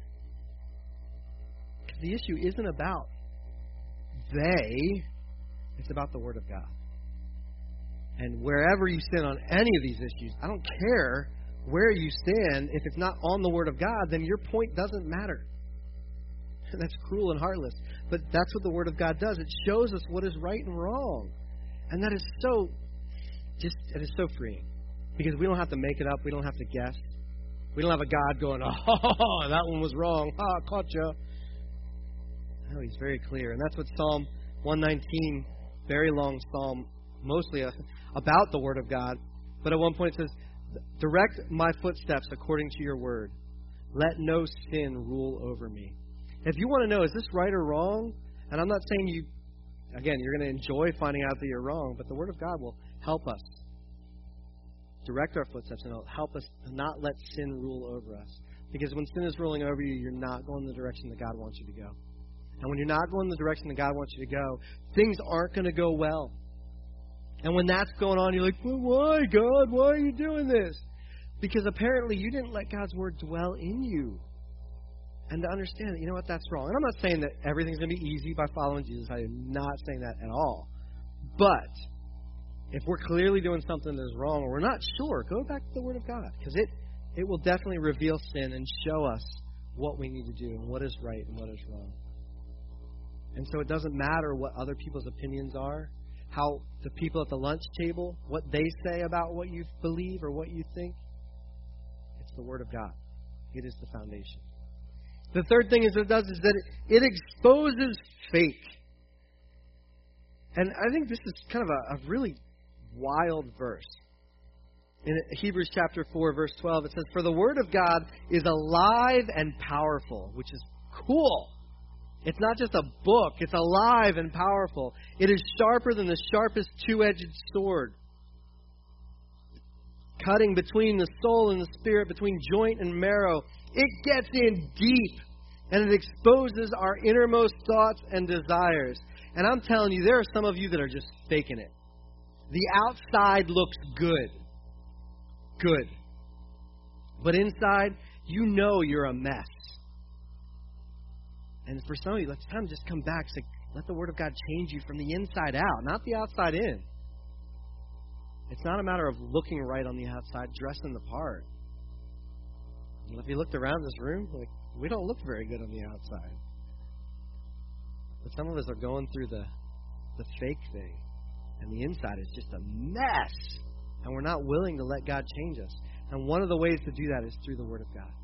Because the issue isn't about they. It's about the Word of God. And wherever you stand on any of these issues, I don't care where you stand. If it's not on the Word of God, then your point doesn't matter. That's cruel and heartless. But that's what the Word of God does. It shows us what is right and wrong. And that is so... Just it is so freeing, because we don't have to make it up. We don't have to guess. We don't have a God going, oh, that one was wrong. Ah, caught you. No, He's very clear, and that's what Psalm one nineteen, very long psalm, mostly about the Word of God. But at one point it says, "Direct my footsteps according to Your word. Let no sin rule over me." If you want to know, is this right or wrong? And I'm not saying you, again, you're going to enjoy finding out that you're wrong, but the Word of God will help us direct our footsteps, and it'll help us not let sin rule over us. Because when sin is ruling over you, you're not going in the direction that God wants you to go. And when you're not going in the direction that God wants you to go, things aren't going to go well. And when that's going on, you're like, well, why, God? Why are you doing this? Because apparently you didn't let God's Word dwell in you. And to understand that, you know what, that's wrong. And I'm not saying that everything's going to be easy by following Jesus. I am not saying that at all. But if we're clearly doing something that is wrong, or we're not sure, go back to the Word of God, because it, it will definitely reveal sin and show us what we need to do and what is right and what is wrong. And so it doesn't matter what other people's opinions are. how the people at the lunch table, what they say about what you believe or what you think. It's the Word of God. It is the foundation. The third thing is it does is that it, it exposes fake. And I think this is kind of a, a really wild verse. In Hebrews chapter four, verse twelve, it says, "For the Word of God is alive and powerful," which is cool. It's not just a book. It's alive and powerful. It is sharper than the sharpest two-edged sword, cutting between the soul and the spirit, between joint and marrow. It gets in deep, and it exposes our innermost thoughts and desires. And I'm telling you, there are some of you that are just faking it. The outside looks good. Good. But inside, you know you're a mess. And for some of you, it's time to just come back. Say, let the Word of God change you from the inside out, not the outside in. It's not a matter of looking right on the outside, dressing the part. And if you looked around this room, like, we don't look very good on the outside. But some of us are going through the, the fake thing. And the inside is just a mess. And we're not willing to let God change us. And one of the ways to do that is through the Word of God.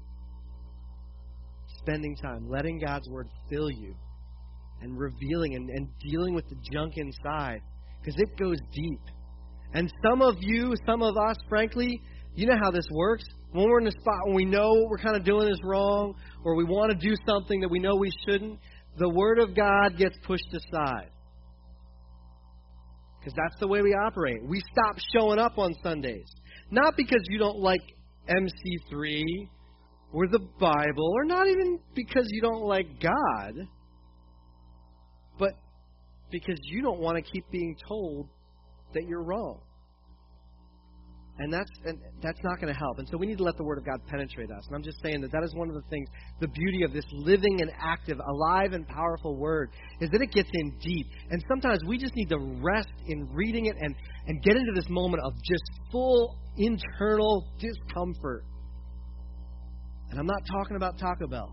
Spending time, letting God's Word fill you, and revealing and, and dealing with the junk inside. Because it goes deep. And some of you, some of us, frankly, you know how this works. When we're in a spot when we know what we're kind of doing is wrong, or we want to do something that we know we shouldn't, the Word of God gets pushed aside. Because that's the way we operate. We stop showing up on Sundays. Not because you don't like M C three or the Bible, or not even because you don't like God, but because you don't want to keep being told that you're wrong. And that's and that's not going to help. And so we need to let the Word of God penetrate us. And I'm just saying that that is one of the things, the beauty of this living and active, alive and powerful Word, is that it gets in deep. And sometimes we just need to rest in reading it and, and get into this moment of just full internal discomfort. And I'm not talking about Taco Bell.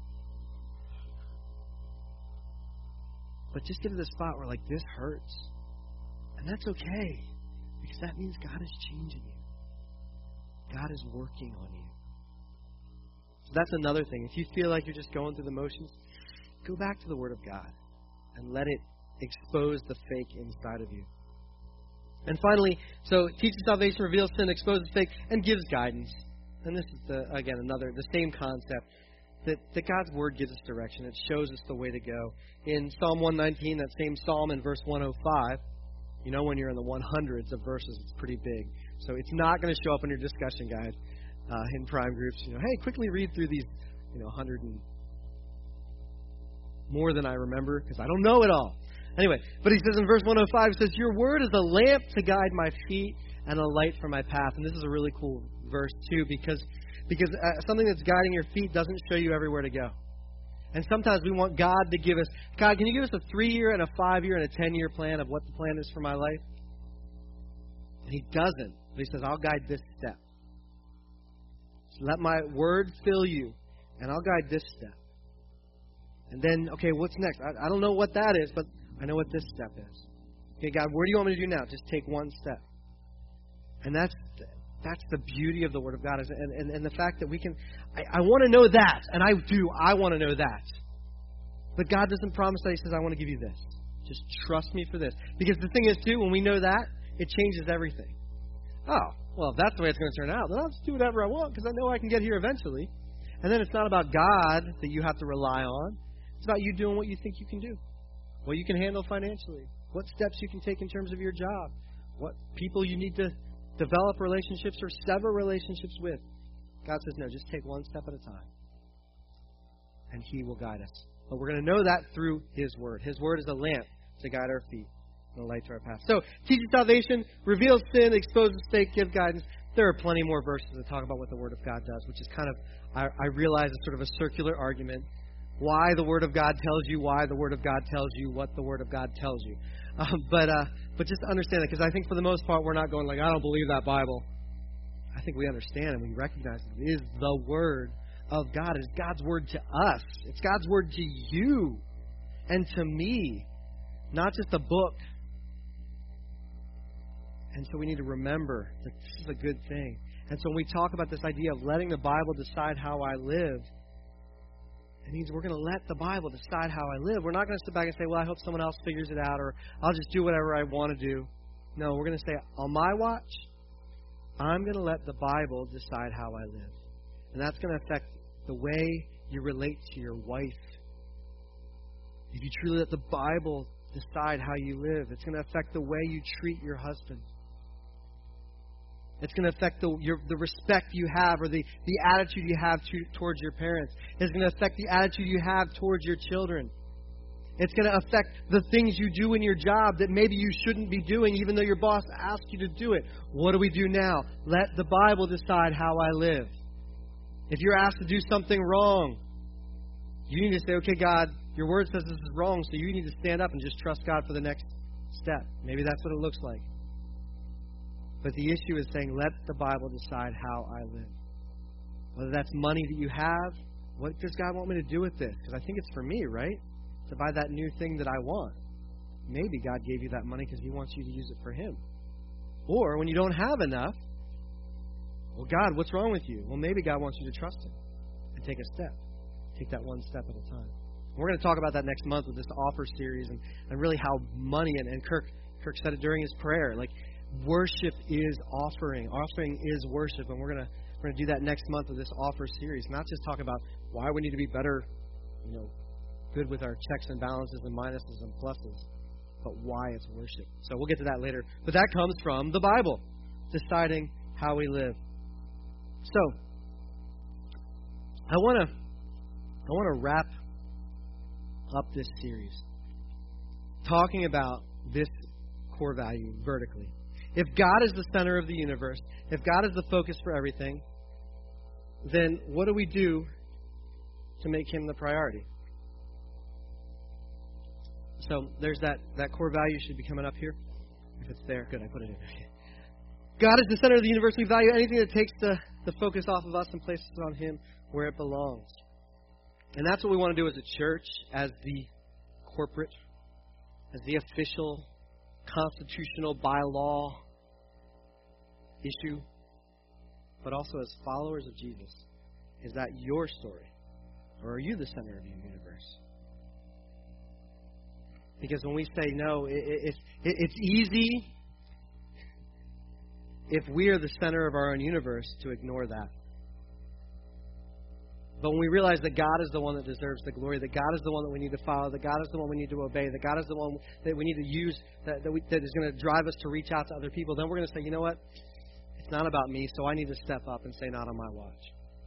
But just get to the spot where, like, this hurts. And that's okay. Because that means God is changing you. God is working on you. So that's another thing. If you feel like you're just going through the motions, go back to the Word of God and let it expose the fake inside of you. And finally, so teaches salvation, reveals sin, exposes fake, and gives guidance. And this is, the, again, another, the same concept. That, that God's Word gives us direction. It shows us the way to go. In Psalm one nineteen, that same psalm in verse one oh five, you know, when you're in the one hundreds of verses, it's pretty big. So it's not going to show up in your discussion guide uh, in prime groups. You know, hey, quickly read through these, you know, one hundred and more than I remember, because I don't know it all. Anyway, but he says in verse one oh five, it says, "Your word is a lamp to guide my feet and a light for my path." And this is a really cool verse, too, because, because uh, something that's guiding your feet doesn't show you everywhere to go. And sometimes we want God to give us, God, can you give us a three-year and a five-year and a ten-year plan of what the plan is for my life? And He doesn't. But He says, I'll guide this step. So let my word fill you, and I'll guide this step. And then, okay, what's next? I, I don't know what that is, but I know what this step is. Okay, God, what do you want me to do now? Just take one step. And that's that's the beauty of the Word of God, is, and, and, and the fact that we can, I, I want to know that, and I do, I want to know that. But God doesn't promise that. He says, I want to give you this. Just trust me for this. Because the thing is, too, when we know that, it changes everything. Oh, well, if that's the way it's going to turn out, then I'll just do whatever I want, because I know I can get here eventually. And then it's not about God that you have to rely on. It's about you doing what you think you can do, what you can handle financially, what steps you can take in terms of your job, what people you need to develop relationships or sever relationships with. God says, no, just take one step at a time. And He will guide us. But we're going to know that through His Word. His Word is a lamp to guide our feet and a light to our path. So, teaches salvation, reveals sin, exposes fake, gives guidance. There are plenty more verses that talk about what the Word of God does, which is kind of, I, I realize, is sort of a circular argument. Why the Word of God tells you why the Word of God tells you what the Word of God tells you. Um, but uh, but just understand it, because I think for the most part we're not going like, I don't believe that Bible. I think we understand and we recognize it is the Word of God. It's God's Word to us. It's God's Word to you and to me. Not just a book, And so we need to remember that this is a good thing. And so when we talk about this idea of letting the Bible decide how I live, it means we're going to let the Bible decide how I live. We're not going to sit back and say, well, I hope someone else figures it out, or I'll just do whatever I want to do. No, we're going to say, on my watch, I'm going to let the Bible decide how I live. And that's going to affect the way you relate to your wife. If you truly let the Bible decide how you live, it's going to affect the way you treat your husband. It's going to affect the your, the respect you have, or the, the attitude you have to, towards your parents. It's going to affect the attitude you have towards your children. It's going to affect the things you do in your job that maybe you shouldn't be doing, even though your boss asked you to do it. What do we do now? Let the Bible decide how I live. If you're asked to do something wrong, you need to say, okay, God, your word says this is wrong, so you need to stand up and just trust God for the next step. Maybe that's what it looks like. But the issue is saying, let the Bible decide how I live. Whether that's money that you have, what does God want me to do with this? Because I think it's for me, right? To buy that new thing that I want. Maybe God gave you that money because He wants you to use it for Him. Or when you don't have enough, well, God, what's wrong with you? Well, maybe God wants you to trust Him and take a step. Take that one step at a time. We're going to talk about that next month with this offer series, and, and really how money, and, and Kirk Kirk said it during his prayer, like, worship is offering. Offering is worship. And we're going to we're going to do that next month with this offer series. Not just talk about why we need to be better, you know, good with our checks and balances and minuses and pluses, but why it's worship. So we'll get to that later. But that comes from the Bible, deciding how we live. So I want to I want to wrap up this series talking about this core value vertically. If God is the center of the universe, if God is the focus for everything, then what do we do to make Him the priority? So there's that, that core value should be coming up here. If it's there, good, I put it in. God is the center of the universe. We value anything that takes the, the focus off of us and places it on Him where it belongs. And that's what we want to do as a church, as the corporate, as the official, constitutional, by law issue, but also as followers of Jesus. Is that your story? Or are you the center of your universe? Because when we say no, it, it, it, it's easy if we are the center of our own universe to ignore that. But when we realize that God is the one that deserves the glory, that God is the one that we need to follow, that God is the one we need to obey, that God is the one that we need to use, that, that, we, that is going to drive us to reach out to other people, then we're going to say, you know what? It's not about me, so I need to step up and say, not on my watch.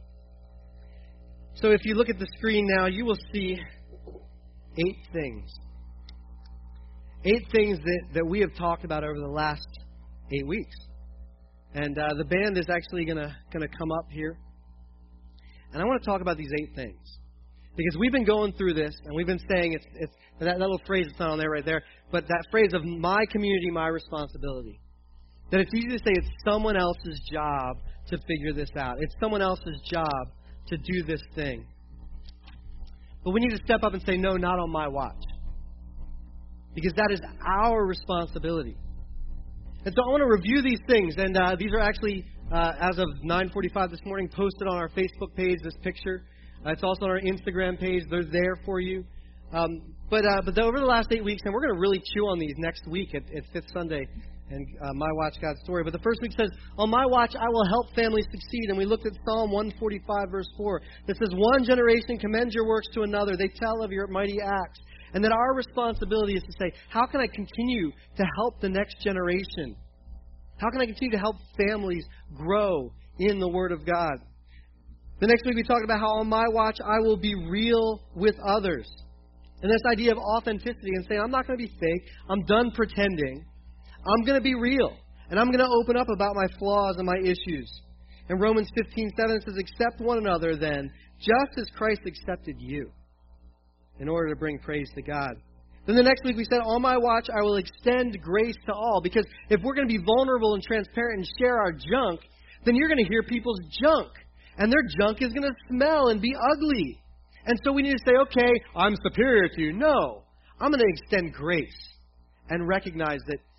So if you look at the screen now, you will see eight things. Eight things that, that we have talked about over the last eight weeks. And uh, the band is actually going to going to come up here. And I want to talk about these eight things. Because we've been going through this, and we've been saying, it's, it's that, that little phrase that's not on there right there, but that phrase of my community, my responsibility. That it's easy to say it's someone else's job to figure this out. It's someone else's job to do this thing. But we need to step up and say, no, not on my watch. Because that is our responsibility. And so I want to review these things. And uh, these are actually, uh, as of nine forty-five this morning, posted on our Facebook page, this picture. Uh, it's also on our Instagram page. They're there for you. Um, but uh, but the, over the last eight weeks, and we're going to really chew on these next week at, at Fifth Sunday and uh, My Watch, God's Story. But the first week says, on my watch, I will help families succeed. And we looked at Psalm one forty-five, verse four. That says, one generation commends your works to another. They tell of your mighty acts. And that our responsibility is to say, how can I continue to help the next generation? How can I continue to help families grow in the Word of God? The next week we talked about how on my watch I will be real with others. And this idea of authenticity and saying, I'm not going to be fake. I'm done pretending. I'm going to be real. And I'm going to open up about my flaws and my issues. In Romans fifteen seven it says, accept one another then, just as Christ accepted you, in order to bring praise to God. Then the next week we said, on my watch, I will extend grace to all. Because if we're going to be vulnerable and transparent and share our junk, then you're going to hear people's junk. And their junk is going to smell and be ugly. And so we need to say, okay, I'm superior to you. No, I'm going to extend grace and recognize that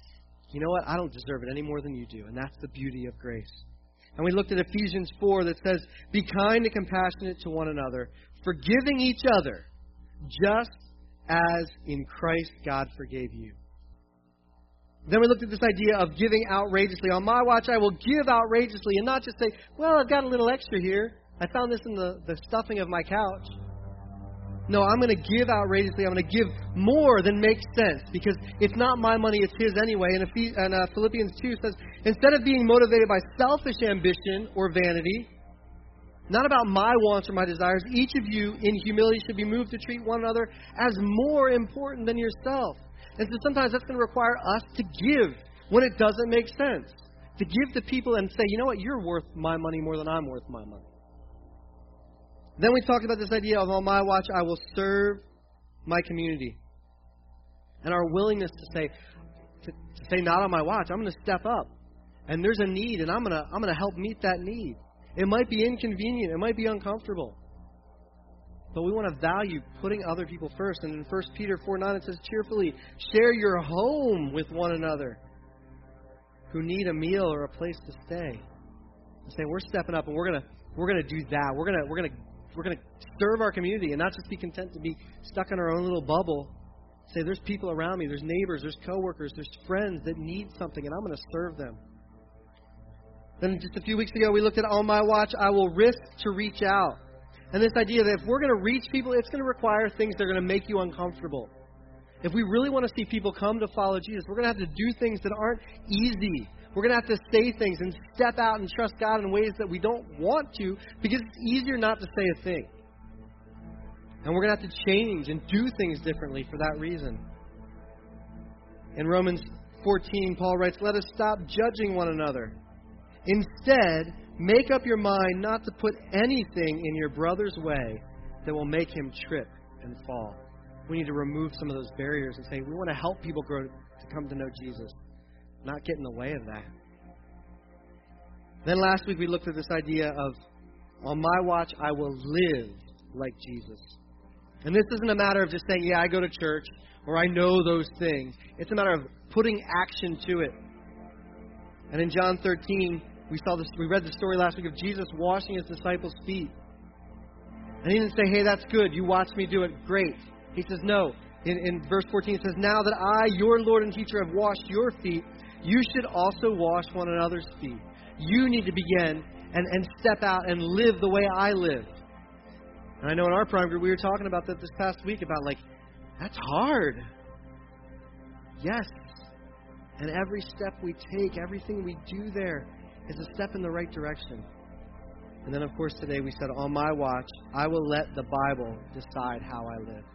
you know what? I don't deserve it any more than you do. And that's the beauty of grace. And we looked at Ephesians four that says, be kind and compassionate to one another, forgiving each other, just as in Christ God forgave you. Then we looked at this idea of giving outrageously. On my watch, I will give outrageously, and not just say, well, I've got a little extra here. I found this in the, the stuffing of my couch. No, I'm going to give outrageously. I'm going to give more than makes sense, because it's not my money, it's His anyway. And, and uh, Philippians two says, instead of being motivated by selfish ambition or vanity, not about my wants or my desires, each of you in humility should be moved to treat one another as more important than yourself. And so sometimes that's going to require us to give when it doesn't make sense. To give to people and say, you know what, you're worth my money more than I'm worth my money. Then we talked about this idea of, on my watch, I will serve my community. And our willingness to say, to, to say, not on my watch, I'm going to step up. And there's a need, and I'm going to I'm going to help meet that need. It might be inconvenient. It might be uncomfortable. But we want to value putting other people first. And in First Peter four nine, it says, cheerfully share your home with one another who need a meal or a place to stay. And saying, we're stepping up, and we're going to we're going to do that. We're going to we're going to We're going to serve our community and not just be content to be stuck in our own little bubble. Say, there's people around me, there's neighbors, there's coworkers, there's friends that need something, and I'm going to serve them. Then just a few weeks ago, we looked at, on my watch, I will risk to reach out. And this idea that if we're going to reach people, it's going to require things that are going to make you uncomfortable. If we really want to see people come to follow Jesus, we're going to have to do things that aren't easy. We're going to have to say things and step out and trust God in ways that we don't want to, because it's easier not to say a thing. And we're going to have to change and do things differently for that reason. In Romans fourteen, Paul writes, let us stop judging one another. Instead, make up your mind not to put anything in your brother's way that will make him trip and fall. We need to remove some of those barriers and say, we want to help people grow to come to know Jesus. Not get in the way of that. Then last week we looked at this idea of, on my watch, I will live like Jesus. And this isn't a matter of just saying, yeah, I go to church, or I know those things. It's a matter of putting action to it. And in John thirteen, we saw this. We read the story last week of Jesus washing His disciples' feet. And He didn't say, hey, that's good. You watched me do it. Great. He says, no. In, in verse fourteen, it says, now that I, your Lord and teacher, have washed your feet, you should also wash one another's feet. You need to begin and, and step out and live the way I live. And I know in our prime group, we were talking about that this past week, about like, that's hard. Yes. And every step we take, everything we do there is a step in the right direction. And then, of course, today we said, on my watch, I will let the Bible decide how I live.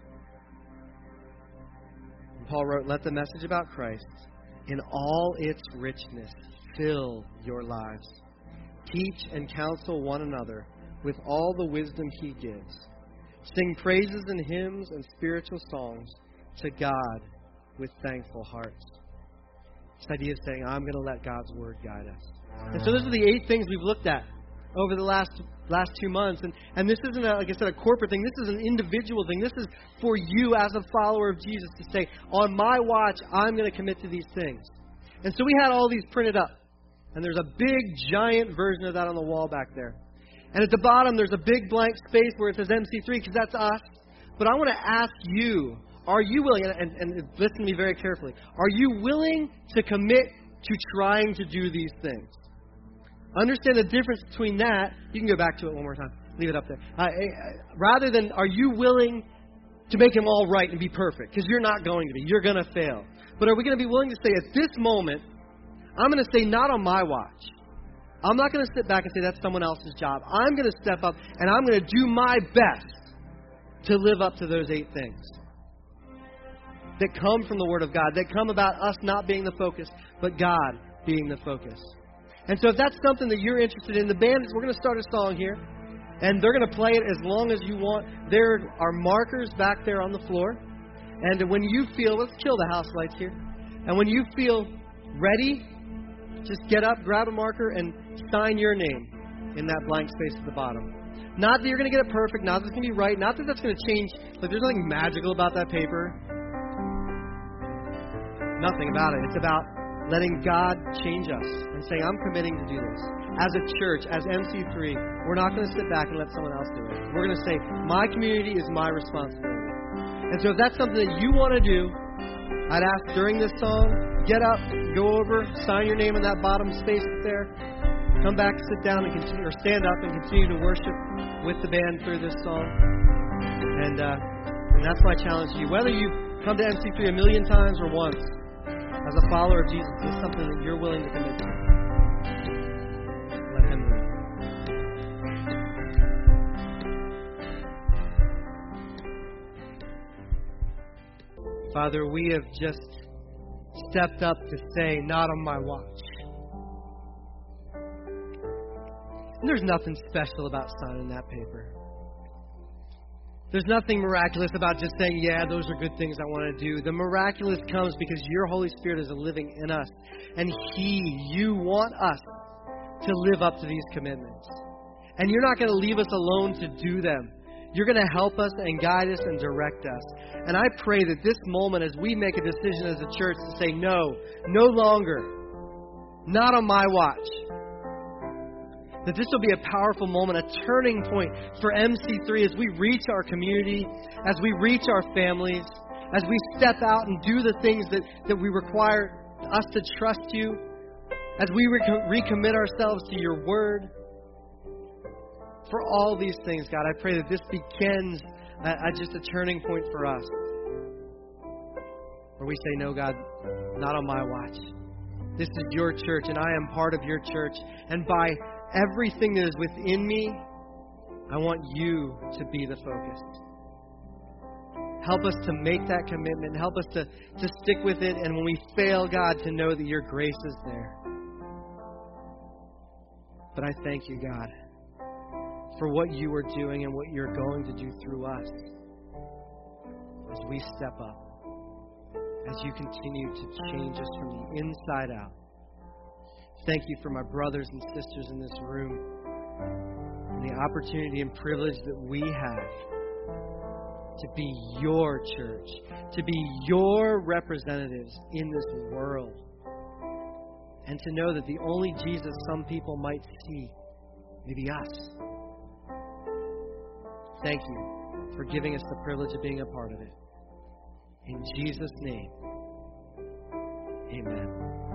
And Paul wrote, let the message about Christ in all its richness fill your lives. Teach and counsel one another with all the wisdom He gives. Sing praises and hymns and spiritual songs to God with thankful hearts. This idea of saying, I'm going to let God's Word guide us. And so those are the eight things we've looked at over the last last two months. And, and this isn't, a, like I said, a corporate thing. This is an individual thing. This is for you as a follower of Jesus to say, on my watch, I'm going to commit to these things. And so we had all these printed up. And there's a big, giant version of that on the wall back there. And at the bottom, there's a big blank space where it says M C three, because that's us. But I want to ask you, are you willing, and, and, and listen to me very carefully, are you willing to commit to trying to do these things? Understand the difference between that. You can go back to it one more time. Leave it up there. Uh, rather than, are you willing to make them all right and be perfect? Because you're not going to be. You're going to fail. But are we going to be willing to say, at this moment, I'm going to say, not on my watch. I'm not going to sit back and say that's someone else's job. I'm going to step up and I'm going to do my best to live up to those eight things that come from the Word of God, that come about us not being the focus, but God being the focus. And so if that's something that you're interested in, the band, we're going to start a song here, and they're going to play it as long as you want. There are markers back there on the floor, and when you feel, let's kill the house lights here, and when you feel ready, just get up, grab a marker, and sign your name in that blank space at the bottom. Not that you're going to get it perfect, not that it's going to be right, not that that's going to change. Like, there's nothing magical about that paper. Nothing about it. It's about letting God change us and saying, I'm committing to do this. As a church, as M C three, we're not going to sit back and let someone else do it. We're going to say, my community is my responsibility. And so if that's something that you want to do, I'd ask during this song, get up, go over, sign your name in that bottom space there, come back, sit down, and continue, or stand up and continue to worship with the band through this song. And, uh, and that's my challenge to you. Whether you come to M C three a million times or once, as a follower of Jesus, it's something that you're willing to commit to. Let Him lead. Father, we have just stepped up to say, not on my watch. And there's nothing special about signing that paper. There's nothing miraculous about just saying, yeah, those are good things I want to do. The miraculous comes because your Holy Spirit is living in us. And He, you want us to live up to these commitments. And you're not going to leave us alone to do them. You're going to help us and guide us and direct us. And I pray that this moment, as we make a decision as a church to say, no, no longer, not on my watch, that this will be a powerful moment, a turning point for M C three as we reach our community, as we reach our families, as we step out and do the things that, that we require us to trust you, as we re- recommit ourselves to your word. For all these things, God, I pray that this begins at just a turning point for us, where we say, no, God, not on my watch. This is your church, and I am part of your church. And by everything that is within me, I want you to be the focus. Help us to make that commitment. Help us to, to stick with it. And when we fail, God, to know that your grace is there. But I thank you, God, for what you are doing and what you're going to do through us as we step up, as you continue to change us from the inside out. Thank you for my brothers and sisters in this room and the opportunity and privilege that we have to be your church, to be your representatives in this world, and to know that the only Jesus some people might see may be us. Thank you for giving us the privilege of being a part of it. In Jesus' name, amen.